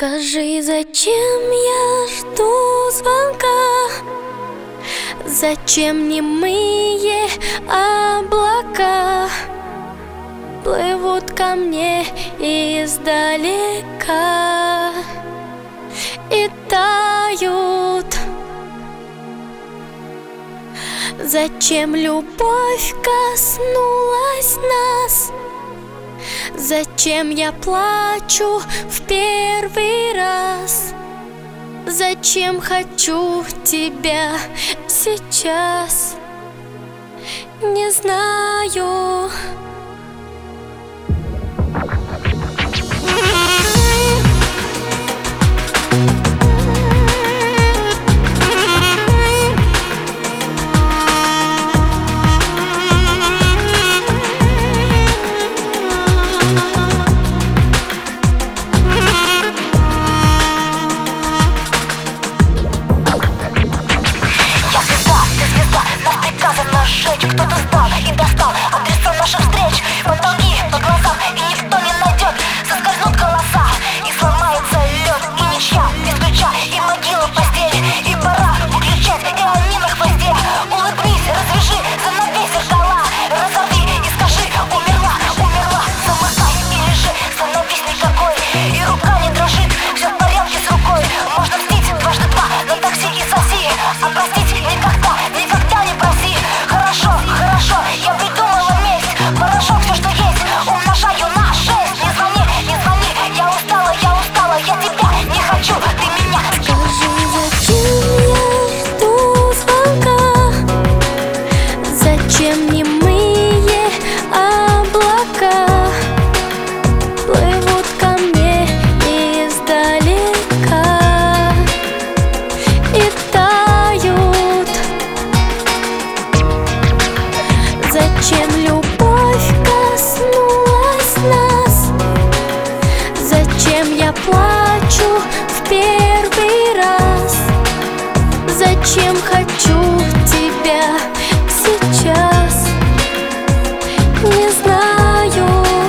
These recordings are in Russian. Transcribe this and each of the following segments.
Скажи, зачем я жду звонка? Зачем немые облака плывут ко мне издалека и тают? Зачем любовь коснулась нас? Зачем я плачу в первый раз? Зачем хочу тебя сейчас? Не знаю. Кто-то сдал и достал адреса наших встреч. Мы долги по глазам, и никто не найдет. Соскользнут голоса, и сломается лед. И ничья без ключа, и могила в постели. И пора выключать, и они на хвосте. Улыбнись, развяжи, занавей зеркала. Разорви и скажи: умерла, умерла. Замыкай и лежи, становись никакой. И рука не дрожит, все в порядке с рукой. Можно мстить дважды два на такси и соси. А простить никогда, никогда не проси. Хорошо, я придумала месть. Порошок, все, что есть, умножаю на 6. Не звони, я устала, я тебя не хочу, ты меня. Скажи, зачем я жду звонка? Зачем немые облака плывут ко мне издалека и тают? Зачем любовь коснулась нас? Зачем я плачу в первый раз? Зачем хочу тебя сейчас? Не знаю.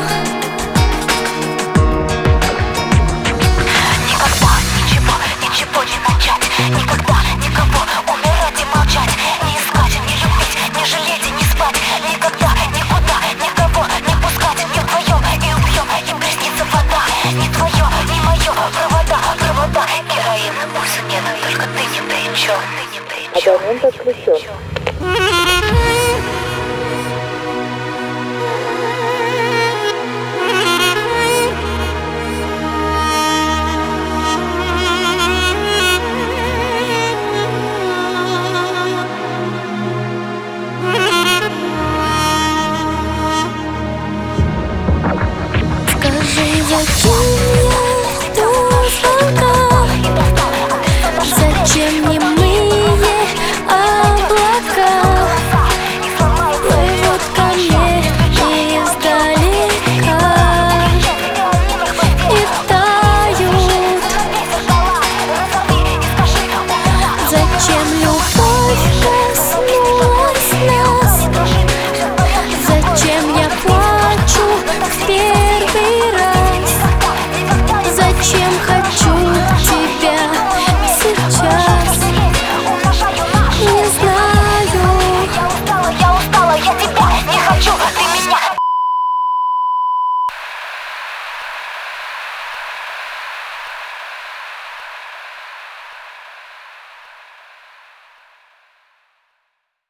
Никогда ничего не начать. Никогда никого умирать и молчать. Не искать, не любить, не жалеть и не спать. Никогда, никуда, никого не пускать. Не вдвоем и убьем, им приснится вода. Не твое, не мое, провода. Героин, пульса нет, только ты ни при чем. Абонент отключен.